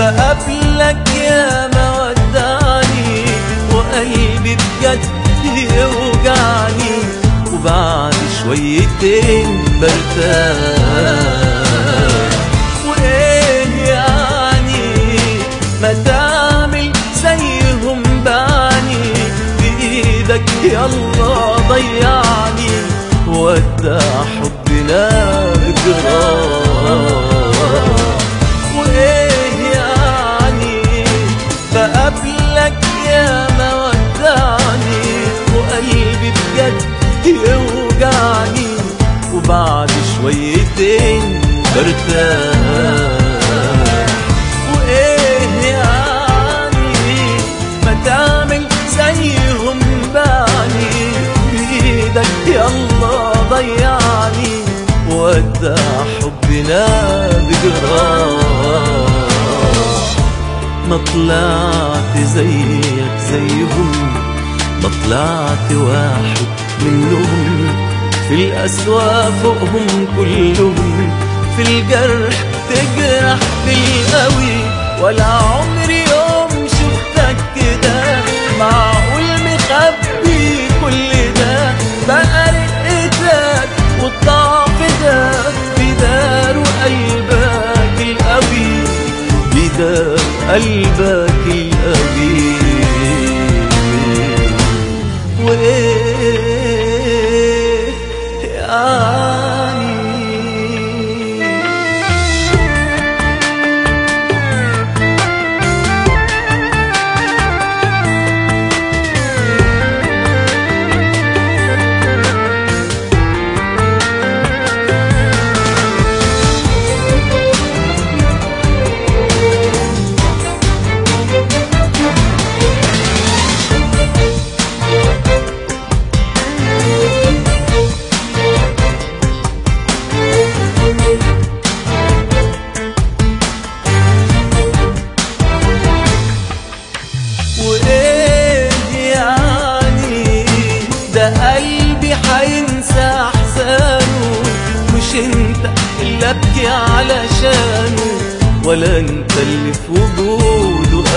بقابلك يا ما ودعني وقلبي بجد يوجعني، وبعد شويتين برتاح. وايه يعني ما تعمل زيهم بعني، بايدك يلا ضيعني ودع حبنا جراح. وايه يعني بقابلك يا ما ودعني وقلبي بجد يوجعني، وبعد شويتين برتاح. وايه يعني ما تعمل زيهم بعني، بايدك يلا ضيعني ودع حبنا بجراح. ما طلعت زيك زيهم، ما طلعت واحد منهم، في الأسوأ فوقهم كلهم، في الجرح تجرح بالقوي. ولا عمري يوم شفتك كده، معقول مخبي كل ده؟ بقى رقتك والضعف ده بدار قلبك القوي، بدار قلبك القوي. وايه يعني قلبي حينسى احزانه، مش انت اللي ابكي علشانه، ولا انت اللي في وجوده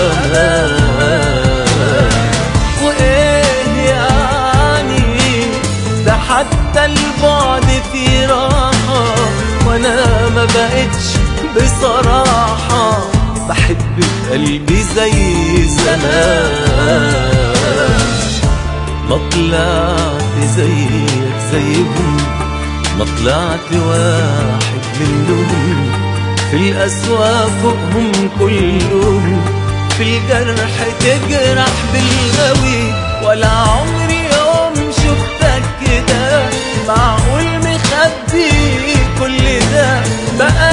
امان. وايه يعني ده حتى البعد فيه راحة، وانا ما بقتش بصراحة بحب بقلبي زي زمان. ما طلعت زيك زيهم، ما طلعت واحد منهم، في الأسوأ فوقهم كلهم، في الجرح تجرح بالقوي. ولا عمري يوم شفتك كده، معقول مخبي كل ده؟ بقى